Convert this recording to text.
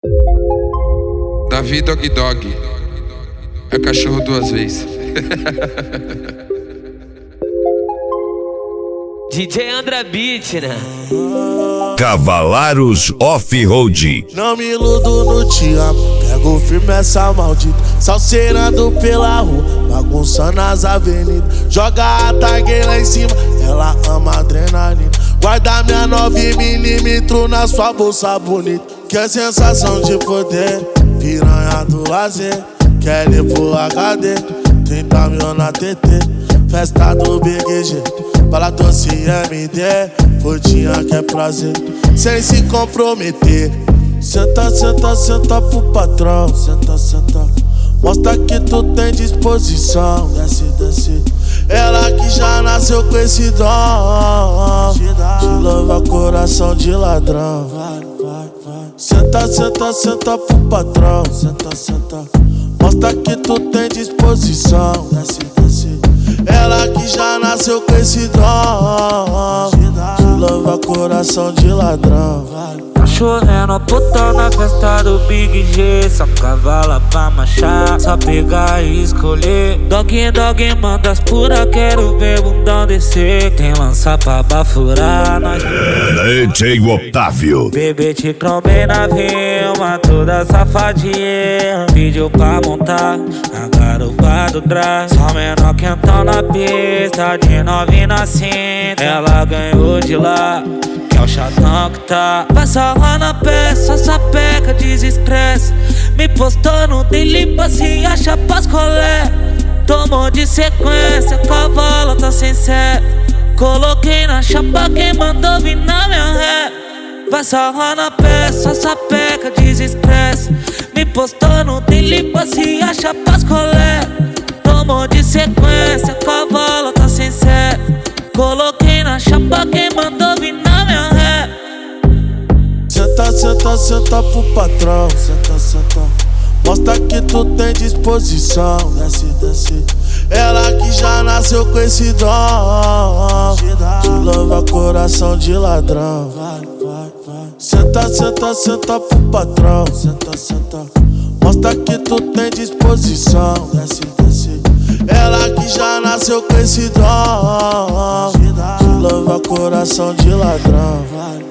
Davi Dog Dog é cachorro duas vezes. DJ Andra Beat, né? Cavalaros Off-Road. Não me iludo no te amo, pego firme essa maldita, salseirando pela rua, bagunçando as avenidas. Joga a tag lá em cima, ela ama adrenalina. Guarda minha 9mm na sua bolsa bonita. Que é sensação de poder, piranha do lazer. Quer ir pro HD, 30 mil na TT. Festa do BGG, bala doce MD. Fodinha que é prazer, sem se comprometer. Senta, senta, senta pro patrão. Senta, senta, mostra que tu tem disposição. Desce, desce, ela que já nasceu com esse dom. Te louva coração de ladrão. Vai, vai, vai. Senta, senta, senta pro patrão. Senta, senta, mostra que tu tem disposição. Desce, desce, ela que já nasceu com esse dom. Te louva coração de ladrão. Tá chovendo puta na festa do Big G. Só cavala pra marchar, só pegar e escolher. Dog, dog, manda as pura, quero ver bundão descer. Tem lança pra bafurar nós. DJ Otávio. Bebê te trombei na vilma, toda safadinha. Pediu pra montar a garupa do trás. Só menor quentão na pista, de novinha na cinta. Ela ganhou de lá, que é o chatão que tá. Passa lá na peça, só sapeca, desestresse. Me postou no daily, se acha pras colé. Tomou de sequência, cavalo tá sem sé. Coloquei na chapa, quem mandou vir na minha ré. Passa lá na peça, só sapeca, desestresse. Me postou no daily, se acha pras colé. Tomou de sequência, cavalo tá sem sé. Coloquei na chapa, quem mandou vir na minha ré. Senta, senta, senta pro patrão. Senta, senta, mostra que tu tem disposição. Desce, desce, ela que já nasceu com esse dom. Te louva coração de ladrão. Vai, vai, vai. Senta, senta, senta pro patrão. Senta, senta, mostra que tu tem disposição. Desce, desce, ela que já nasceu com esse dom. Te louva coração de ladrão. Vai.